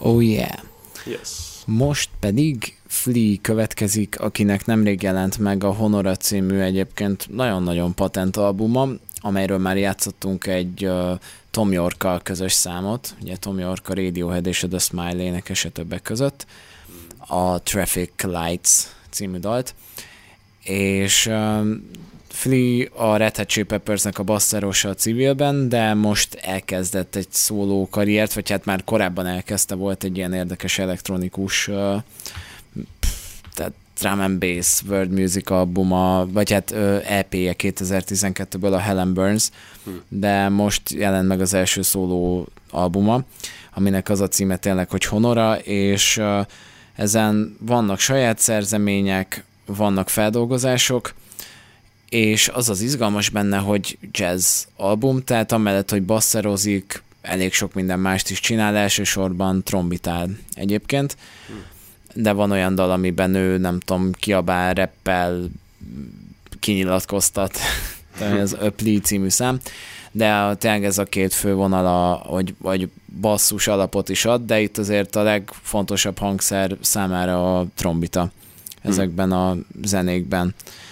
Oh yeah. Yes. Most pedig Flea következik, akinek nemrég jelent meg a Honora című egyébként nagyon-nagyon patent albuma, amelyről már játszottunk egy Thom Yorke-kal közös számot, ugye Thom Yorke a Radiohead és a The Smile énekese többek között, a Traffic Lights című dalt, és Flea a Red Hot Chili Peppersnek a basszerosa a civilben, de most elkezdett egy szóló karriert, vagy hát már korábban elkezdte, volt egy ilyen érdekes elektronikus tehát drum and bass world music albuma, vagy hát EP-je 2012-ből a Helen Burns, de most jelent meg az első szóló albuma, aminek az a címe tényleg, hogy Honora, és ezen vannak saját szerzemények, vannak feldolgozások, és az az izgalmas benne, hogy jazz album, tehát amellett, hogy basszerozik, elég sok minden mást is csinál, elsősorban trombitál egyébként, de van olyan dal, amiben ő, nem tudom, kiabál, rappel, kinyilatkoztat, ez a Plea című szám, de tényleg ez a két fő vonala, vagy basszus alapot is ad, de itt azért a legfontosabb hangszer számára a trombita ezekben a zenékben.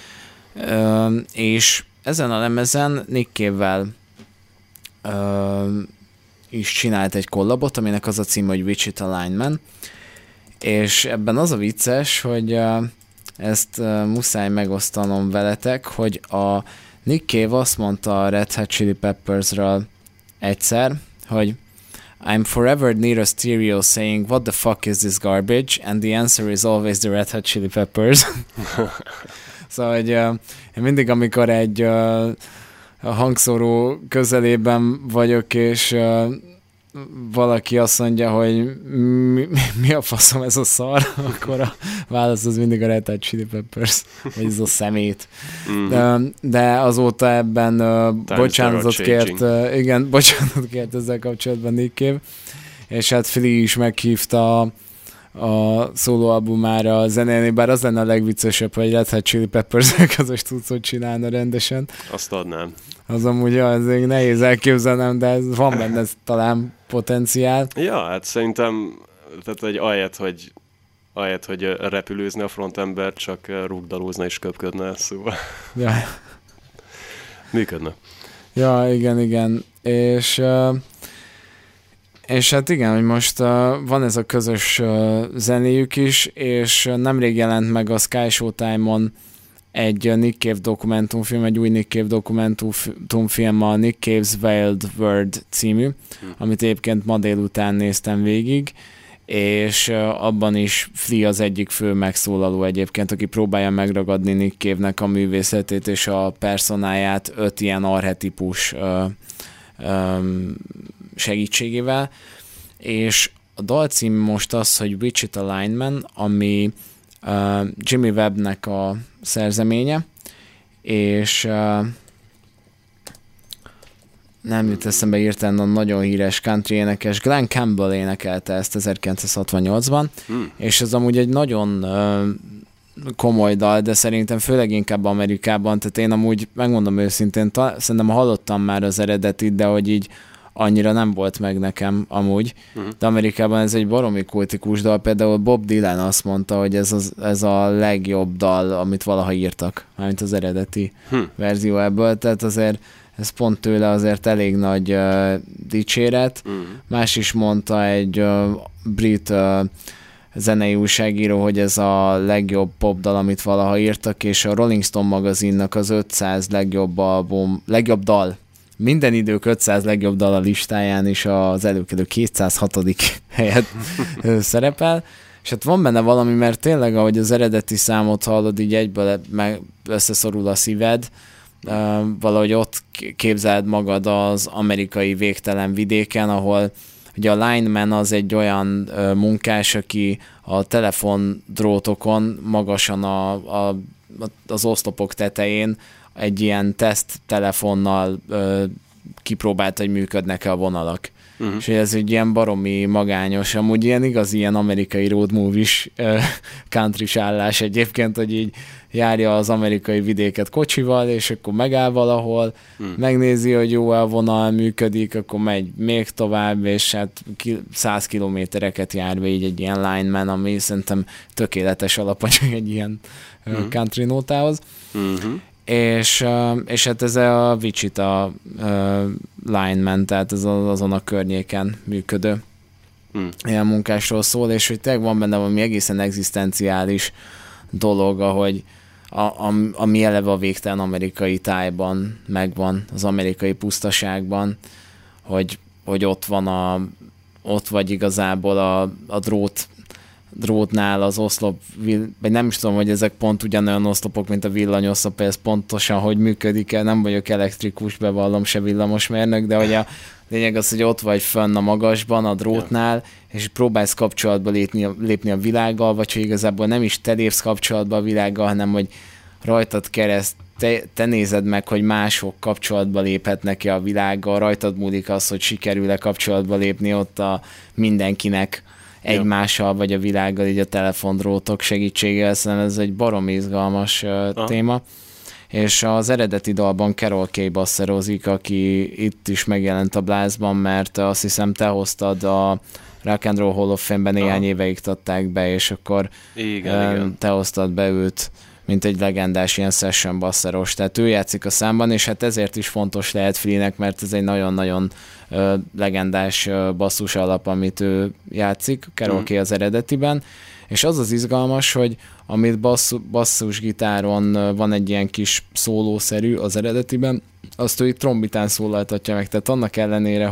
És ezen a lemezen Nick Cave-vel is csinált egy kollabot, aminek az a cím, hogy Wichita Lineman, és ebben az a vicces, hogy ezt muszáj megosztanom veletek, hogy a Nick Cave azt mondta a Red Hot Chili Peppersről egyszer, hogy I'm forever near a stereo saying what the fuck is this garbage, and the answer is always the Red Hot Chili Peppers. Szóval, hogy én mindig, amikor egy hangszóró közelében vagyok, és valaki azt mondja, hogy mi a faszom ez a szar, akkor a válasz az mindig a Red Hot Chili Peppers, vagy ez a szemét. De azóta ebben bocsánatot kért ezzel kapcsolatban Nick Cave, és hát Flea is meghívta a szólóalbumára zenélni, bár az lenne a legviccesebb, hogy Red Hot Chili Peppers-el közös cuccot csinálna rendesen. Azt adnám. Az amúgy azért nehéz elképzelnem, de van benne talán potenciál. Ja, hát szerintem tehát egy ahelyett, hogy repülőzni a frontember, csak rugdalózna és köpködne, szóval Ja. működne. Ja, igen. És hát igen, hogy most van ez a közös zenéjük is, és nemrég jelent meg a Sky Showtime-on egy Nick Cave dokumentumfilm, egy új Nick Cave dokumentumfilm, a Nick Cave's Wild World című, amit egyébként ma délután néztem végig, és abban is Flea az egyik fő megszólaló egyébként, aki próbálja megragadni Nick Cave-nek a művészetét és a personáját 5 ilyen archetipus segítségével, és a dalcím most az, hogy Wichita Lineman, ami Jimmy Webbnek a szerzeménye, és nem jut eszembe írtani, a nagyon híres country énekes Glenn Campbell énekelte ezt 1968-ban, és ez amúgy egy nagyon komoly dal, de szerintem főleg inkább Amerikában, tehát én amúgy megmondom őszintén, szerintem hallottam már az eredetit, de hogy így annyira nem volt meg nekem amúgy, de Amerikában ez egy baromi kultikus dal, például Bob Dylan azt mondta, hogy ez a legjobb dal, amit valaha írtak, mármint az eredeti verzió ebből, tehát azért ez pont tőle azért elég nagy dicséret. Más is mondta egy brit zenei újságíró, hogy ez a legjobb popdal, amit valaha írtak, és a Rolling Stone magazinnak az 500 legjobb dal, minden idők 500 legjobb dal a listáján is az előkelő 206. helyet szerepel, és hát van benne valami, mert tényleg, ahogy az eredeti számot hallod, így egyből összeszorul a szíved, valahogy ott képzeld magad az amerikai végtelen vidéken, ahol ugye a lineman az egy olyan munkás, aki a telefondrótokon magasan az oszlopok tetején egy ilyen teszt telefonnal kipróbált, hogy működnek-e a vonalak. És ez egy ilyen baromi magányos, amúgy ilyen amerikai road movie-s country-s állás egyébként, hogy így járja az amerikai vidéket kocsival, és akkor megáll valahol, megnézi, hogy jó a vonal működik, akkor megy még tovább, és hát 100 kilométereket jár be így egy ilyen lineman, ami szerintem tökéletes alapanyag egy ilyen country nótához. És hát ez a Wichita lineman, tehát ez azon a környéken működő ilyen munkásról szól, és hogy tényleg van benne valami egészen egzisztenciális dolog, ahogy ami eleve a végtelen amerikai tájban megvan, az amerikai pusztaságban, hogy ott vagy igazából a drótnál az oszlop, vagy nem is tudom, hogy ezek pont ugyanolyan oszlopok, mint a villanyoszlop, ez pontosan hogy működik-e, nem vagyok elektrikus, bevallom, se villamosmérnök, de hogy a lényeg az, hogy ott vagy fönn a magasban, a drótnál, és próbálsz kapcsolatba lépni a világgal, vagy hogy igazából nem is te lépsz kapcsolatba a világgal, hanem hogy rajtad kereszt, te nézed meg, hogy mások kapcsolatba léphetnek-e a világgal, rajtad múlik az, hogy sikerül-e kapcsolatba lépni ott a mindenkinek egymással, vagy a világgal, így a telefondrótok segítségével, szerintem ez egy baromi izgalmas téma. És az eredeti dalban Carol Kaye basszerozik, aki itt is megjelent a blázban, mert azt hiszem te hoztad a Rock and Roll Hall of Fame-ben néhány éve iktatták be, és akkor igen. Te hoztad be őt, mint egy legendás ilyen session basszeros. Tehát ő játszik a számban, és hát ezért is fontos lehet Flea-nek, mert ez egy nagyon-nagyon legendás basszus alap, amit ő játszik, Carol Kaye az eredetiben. És az az izgalmas, hogy amit basszusgitáron van egy ilyen kis szólószerű az eredetiben, azt ő itt trombitán szólaltatja meg. Tehát annak ellenére,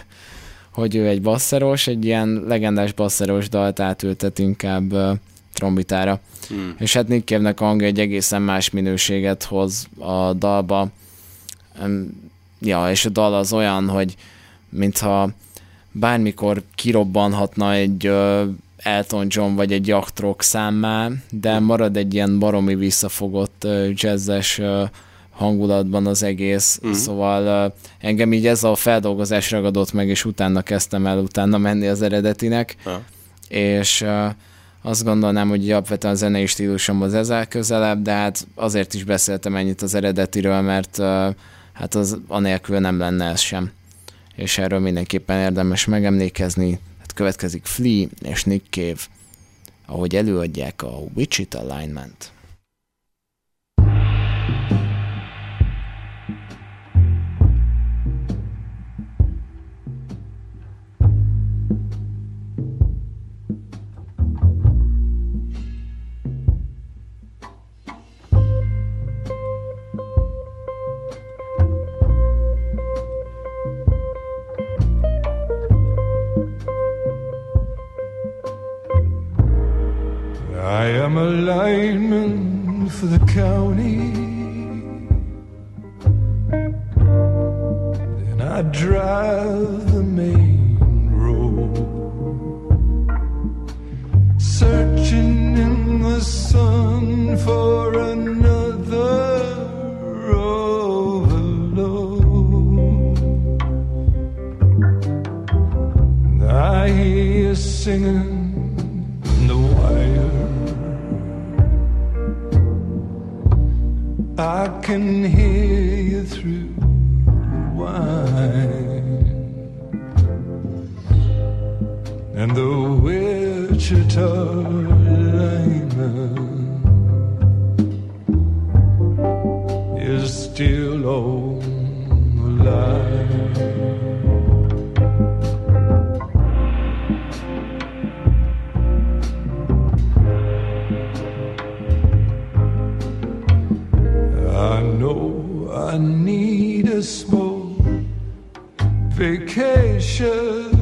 hogy ő egy basszeros, egy ilyen legendás basszeros dalt átültet inkább trombitára. És hát Nick Cave-nek a hangja egy egészen más minőséget hoz a dalba. Ja, és a dal az olyan, hogy mintha bármikor kirobbanhatna egy Elton John vagy egy yacht rock számmá, de marad egy ilyen baromi visszafogott jazzes hangulatban az egész. Szóval engem így ez a feldolgozás ragadott meg, és utána kezdtem el menni az eredetinek. És azt gondolnám, hogy alapvetően a zenei stílusomhoz ezzel közelebb, de hát azért is beszéltem ennyit az eredetiről, mert hát az anélkül nem lenne ez sem. És erről mindenképpen érdemes megemlékezni. Hát következik Flea és Nick Cave, ahogy előadják a Wichita Lineman-t. I am a lineman for the county, and I drive the main road, searching in the sun for another overload. I hear you singing the wire, I can hear you through the wine, and the Wichita lineman is still on the line. I know I need a small vacation,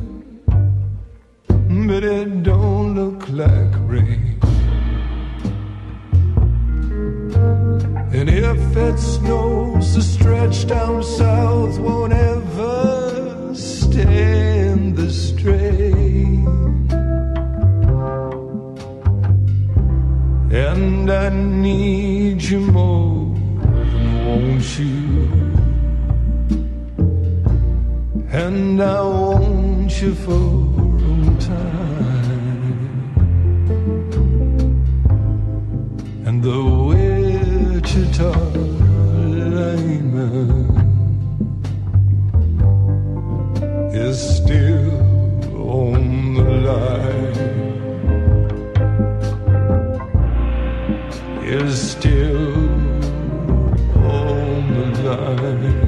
but it don't look like rain. And if it snows, the stretch down south won't ever stand the strain. And I need you more, won't you? And I want you for a time, and the Wichita lineman is still on the line, is still on the line.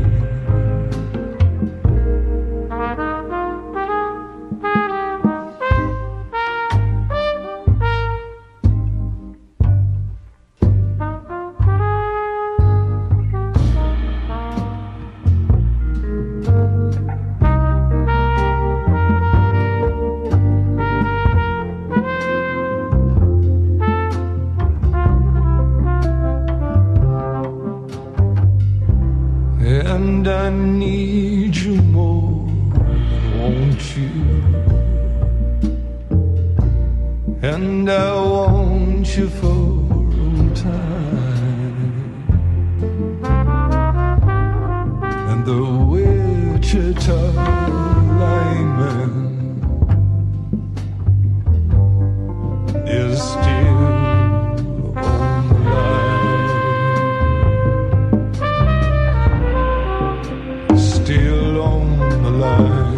And I need you more than want you, and I want you for all time, and the Wichita lineman is still on the line, still on the line.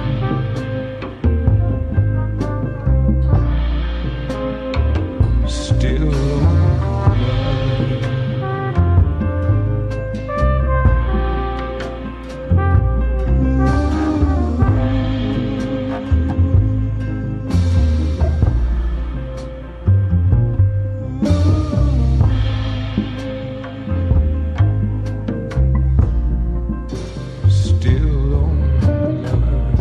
Still on the line. Still on the line.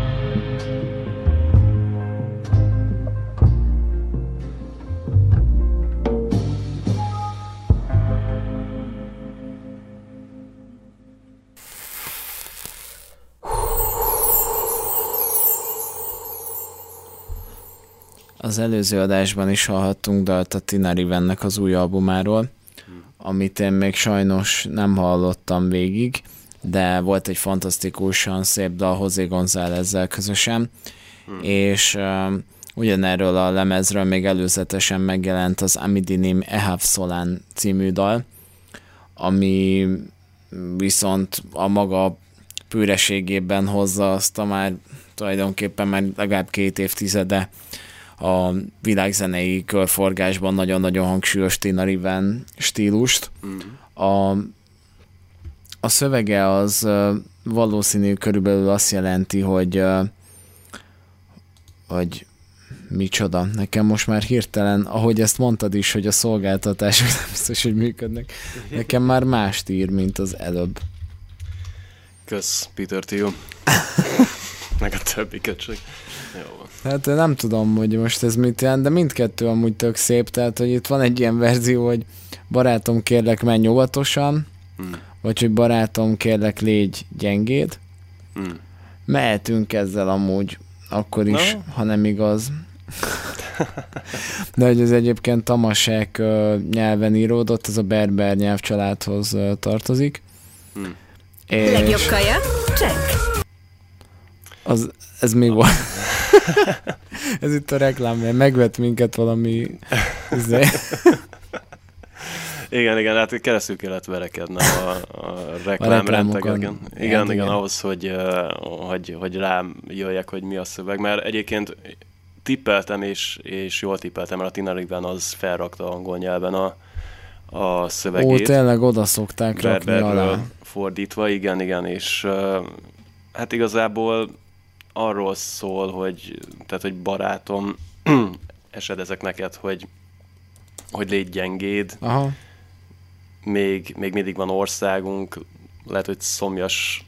Az előző adásban is hallhattunk dalt a Tina Rivennek az új albumáról, amit én még sajnos nem hallottam végig, de volt egy fantasztikusan szép dal José Gonzálezzel közösen, és ugyanerről a lemezről még előzetesen megjelent az Amidinim Ehav Solán című dal, ami viszont a maga pűreségében hozza azt a már tulajdonképpen már legalább 2 évtizede a világzenei körforgásban nagyon-nagyon hangsúlyos Tina Riven stílust. A szövege az valószínű körülbelül azt jelenti, hogy micsoda. Nekem most már hirtelen, ahogy ezt mondtad is, hogy a szolgáltatások nem biztos, hogy működnek. Nekem már mást ír, mint az előbb. Kösz, Peter Thiel. Meg a többiket csak. Jó van. Hát nem tudom, hogy most ez mit jelent, de mindkettő amúgy tök szép, tehát hogy itt van egy ilyen verzió, hogy barátom, kérlek, menj óvatosan, vagy hogy barátom, kérlek, légy gyengéd. Mehetünk ezzel amúgy akkor is, ha nem igaz. De hogy ez egyébként tamasek nyelven íródott, ez a berber nyelvcsaládhoz tartozik. És Legjobb kaja? Check. Ez még volt. Ez itt a reklám, mert megvett minket valami... Igen, hát keresztül kellett verekednem a reklámrentegeken. Igen, ahhoz, hogy rám jöjjek, hogy mi a szöveg. Mert egyébként tippeltem, és jól tippeltem, mert a Tina Riven az felrakta angol nyelven a szövegét. Ó, tényleg oda szokták rakni alá. Fordítva, igen, és hát igazából arról szól, hogy barátom, esedezek neked, hogy légy gyengéd. Aha. Még mindig van országunk, lehet, hogy szomjas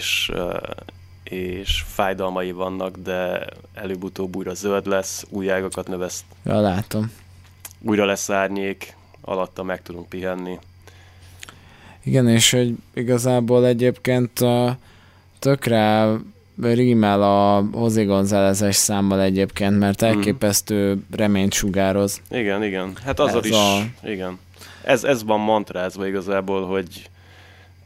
és fájdalmai vannak, de előbb-utóbb újra zöld lesz, új ágakat növeszt. Ja, látom. Újra lesz árnyék, alatta meg tudunk pihenni. Igen, és hogy igazából egyébként tökre rímel a José González-es számmal egyébként, mert elképesztő reményt sugároz. Igen. Hát azzal is, igen. Ez van mantrázva igazából, hogy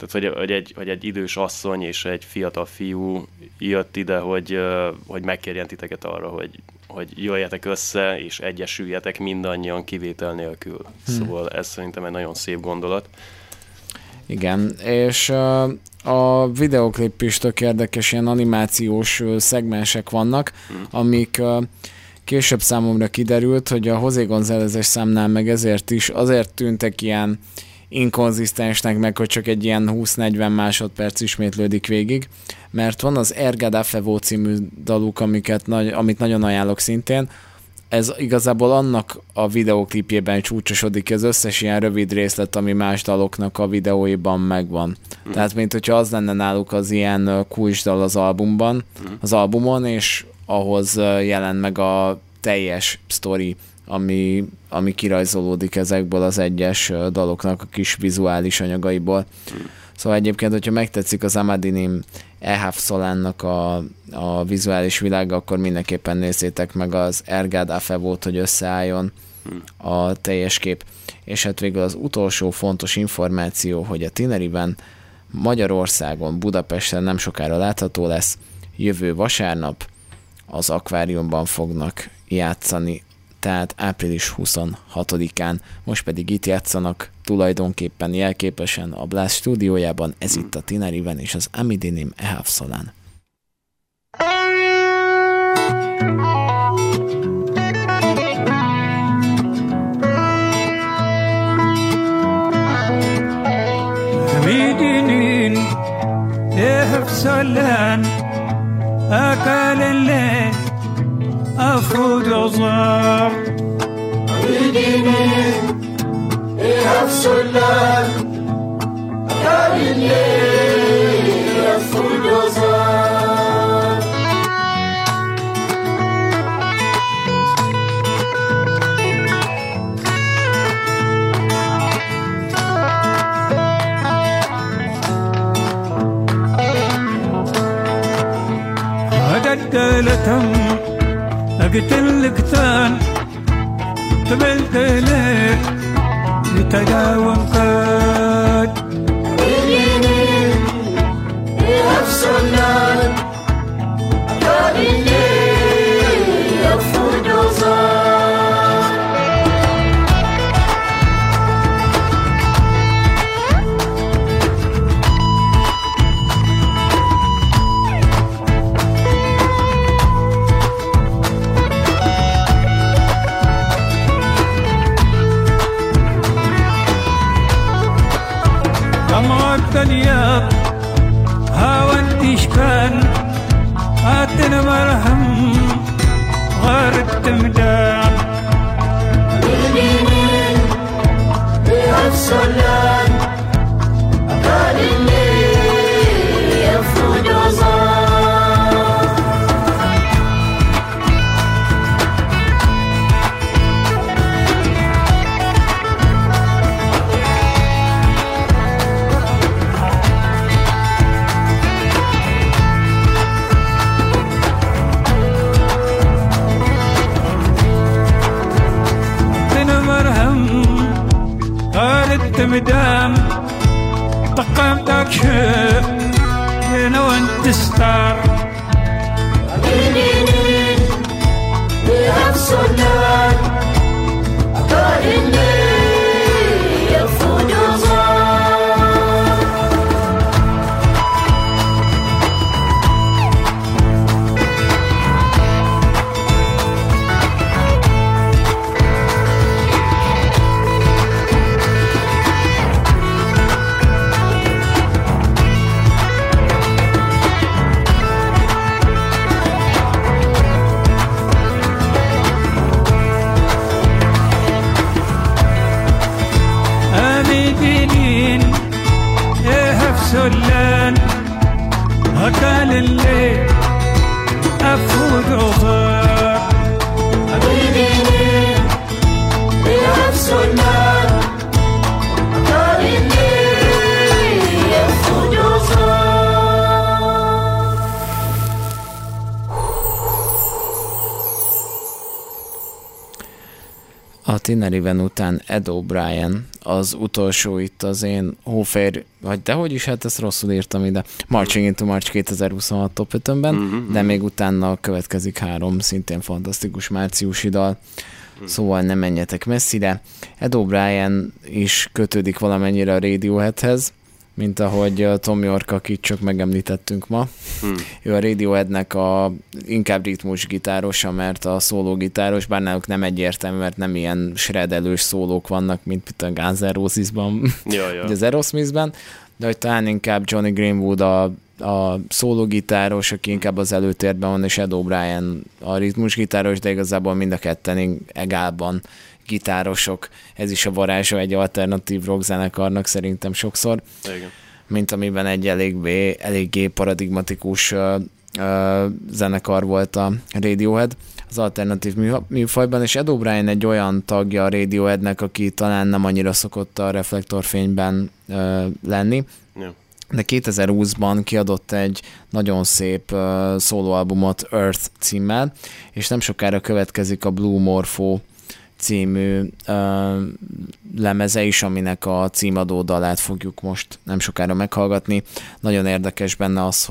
Tehát, hogy egy idős asszony és egy fiatal fiú jött ide, hogy megkérjen titeket arra, hogy jöjjetek össze, és egyesüljetek mindannyian kivétel nélkül. Szóval ez szerintem egy nagyon szép gondolat. Igen, és a videoklip is tök érdekes, ilyen animációs szegmensek vannak, amik később számomra kiderült, hogy a José González-es számnál meg azért tűntek ilyen inkonzisztensnek, meg hogy csak egy ilyen 20-40 másodperc ismétlődik végig, mert van az Ergad Afevo című daluk, amit nagyon ajánlok szintén. Ez igazából annak a videóklipjében csúcsosodik, ez összes ilyen rövid részlet, ami más daloknak a videóiban megvan. Tehát, mint hogyha az lenne náluk az ilyen kulcsdal az albumon, és ahhoz jelent meg a teljes sztori, ami kirajzolódik ezekből az egyes daloknak a kis vizuális anyagaiból. Szóval egyébként, hogyha megtetszik az Amadinim Ehaf Solánnak a vizuális világa, akkor mindenképpen nézzétek meg az Ergad Afevót, hogy összeálljon a teljes kép. És hát végül az utolsó fontos információ, hogy a Tineriben Magyarországon, Budapesten nem sokára látható lesz, jövő vasárnap az akváriumban fognak játszani, tehát április 26-án, most pedig itt játszanak tulajdonképpen jelképesen a Blast stúdiójában, ez itt a Tineriben, és az Amidinim Ehaf Solán. Amidinim Ehaf Solán أكل الليل أفرد أظام عيديني إيهاف سلان أكل الليل أفرد أظام دلتهم أقتل كتان تبلت لك لتداوم قد عيديني إيهاف سلان أكل الليل أفرد أظام الياب هاوان إشكال آتنا مرهم غار التمدان عيديني إيهاف سلان أكل الليل أفرد أظام مدام طقمتك شيء هنا وانت ستار عيديني إيهاف سلان أكل الليل أفرد أظام سلان أكل الليل أفوت أخر عيديني إيهاف سلان أكل الليل أفرد أظام A Thin Riven után Ed O'Brien, az utolsó itt az én hófehér, vagy dehogy is, hát ezt rosszul írtam ide, Marching into March 2026 top 5-ben, de még utána következik 3 szintén fantasztikus márciusi dal, szóval nem menjetek messzire. Ed O'Brien is kötődik valamennyire a Radioheadhez, mint ahogy Tom York, akit csak megemlítettünk ma. Ő a Radioheadnek inkább ritmusgitárosa, mert a szólógitáros, bár náluk nem egyértelmű, mert nem ilyen shredelős szólók vannak, mint a Guns N' Roses-ban, vagy az Aerosmith-ben, de hogy talán inkább Johnny Greenwood a szólógitáros, aki inkább az előtérben van, és Ed O'Brien a ritmusgitáros, de igazából mind a ketten egálban gitárosok. Ez is a varázsa egy alternatív rock zenekarnak szerintem sokszor. Igen. Mint amiben egy eléggé paradigmatikus zenekar volt a Radiohead az alternatív műfajban, és Ed O'Brien egy olyan tagja a Radioheadnek, aki talán nem annyira szokott a reflektorfényben lenni. Yeah. De 2020-ban kiadott egy nagyon szép szólóalbumot Earth címmel, és nem sokára következik a Blue Morpho című lemeze is, aminek a címadó dalát fogjuk most nem sokára meghallgatni. Nagyon érdekes benne az,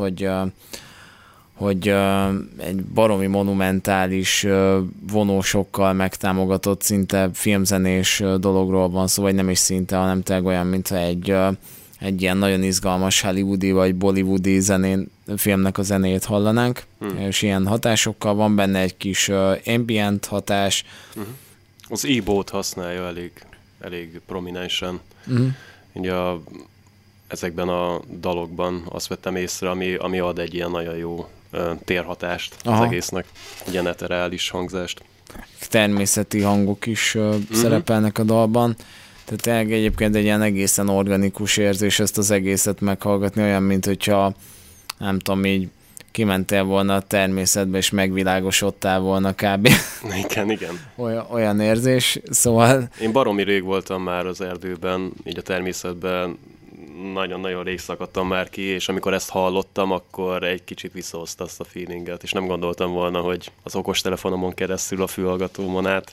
hogy egy baromi monumentális vonósokkal megtámogatott szinte filmzenés dologról van szó, vagy nem is szinte, hanem tényleg olyan, mintha egy ilyen nagyon izgalmas hollywoodi vagy bollywoodi filmnek a zenéjét hallanánk, és ilyen hatásokkal van benne egy kis ambient hatás. Az e-bót használja elég prominensen. Ugye ezekben a dalokban azt vettem észre, ami ad egy ilyen nagyon jó térhatást az egésznek, ilyen etereális hangzást. Természeti hangok is szerepelnek a dalban. Tehát egyébként egy ilyen egészen organikus érzés ezt az egészet meghallgatni, olyan, mint hogyha nem tudom, így kimentél volna a természetbe, és megvilágosodtál volna kb. Igen. Olyan érzés, szóval... Én baromi rég voltam már az erdőben, így a természetben, nagyon-nagyon rég szakadtam már ki, és amikor ezt hallottam, akkor egy kicsit visszahozta azt a feelinget, és nem gondoltam volna, hogy az okostelefonomon keresztül a fülhallgatómon át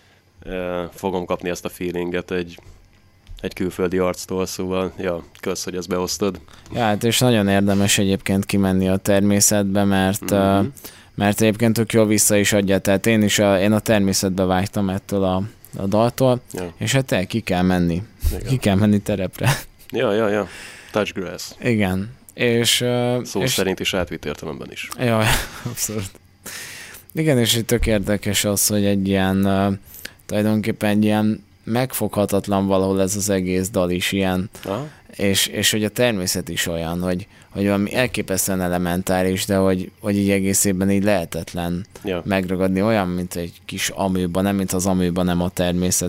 fogom kapni ezt a feelinget egy külföldi arctól, szóval, kösz, hogy ezt behoztad. Ja, hát és nagyon érdemes egyébként kimenni a természetbe, mert egyébként tök jól vissza is adja, tehát én a természetbe vágytam ettől a daltól, és hát ki kell menni. Igen. Ki kell menni terepre. Ja. Touch grass. Igen. És, szerint is átvitt értelemben is. Ja, abszolút. Igen, és itt tök érdekes az, hogy egy ilyen tulajdonképpen egy ilyen megfoghatatlan valahol ez az egész dal is ilyen, és hogy a természet is olyan, hogy valami elképesztően elementáris, de hogy így egészében így lehetetlen megragadni, olyan, mint egy kis amőba, nem mint az amőba, nem a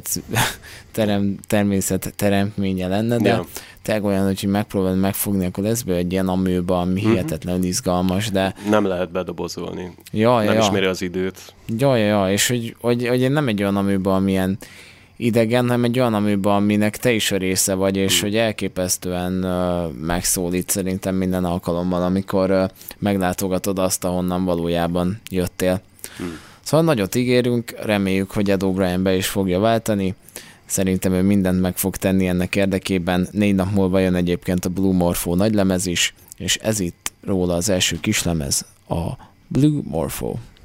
természet teremtménye lenne, de tényleg olyan, hogy megpróbálod megfogni, akkor lesz be egy ilyen amőba, ami hihetetlenül izgalmas, de... Nem lehet bedobozolni. Nem ismeri az időt. Ja, és hogy nem egy olyan amőba, amilyen idegen, hanem egy olyan amőba, aminek te is a része vagy, és hogy elképesztően megszólít szerintem minden alkalommal, amikor meglátogatod azt, ahonnan valójában jöttél. Szóval nagyot ígérünk, reméljük, hogy Ed O'Brien be is fogja váltani. Szerintem ő mindent meg fog tenni ennek érdekében. 4 nap múlva jön egyébként a Blue Morpho nagylemez is, és ez itt róla az első kislemez, a Blue Morpho.